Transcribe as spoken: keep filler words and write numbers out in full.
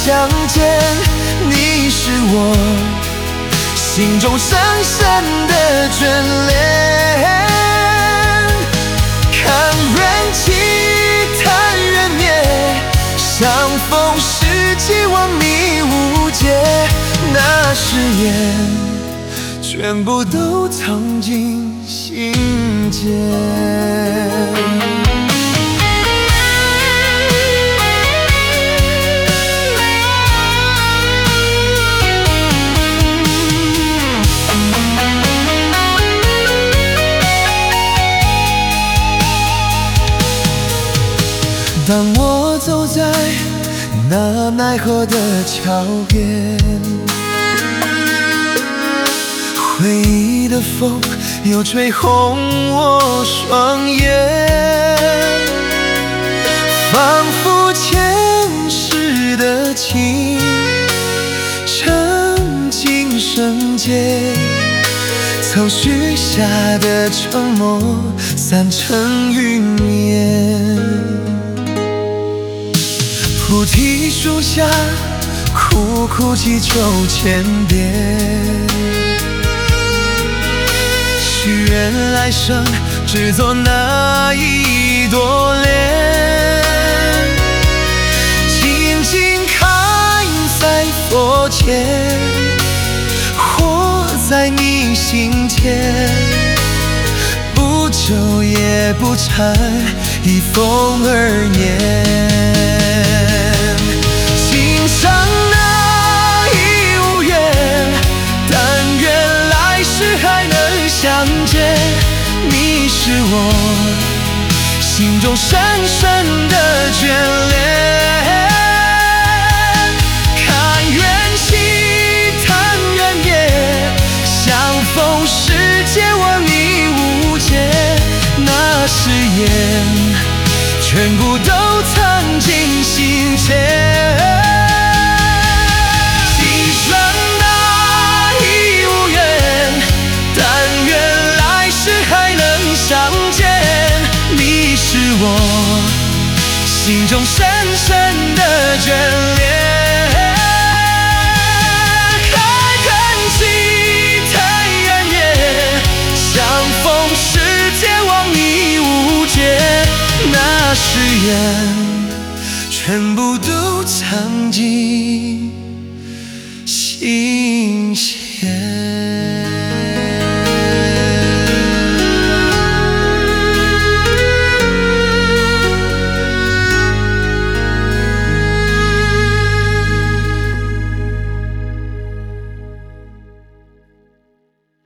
相见，你是我心中深深的眷恋。看缘起，叹缘灭，相逢时期望你无解，那誓言全部都藏进心间。当我走在那奈何的桥边，回忆的风又吹红我双眼，仿佛前世的情，曾经生劫，曾许下的承诺散成云烟。菩提树下，苦苦祈求千遍，许愿来生只做那一朵莲，静静开在佛前，活在你心间，不久也不缠，一风而年。心上那已无缘，但愿来世还能相见。你是我心中深深的眷恋。看缘起，叹缘灭，相逢时间望你无解，那誓言全部都藏进心间。心上那已无缘，但愿来世还能相见。你是我心中深深的眷恋。看缘起，叹缘灭，相逢时间望你无解，那誓言全部都藏进心间。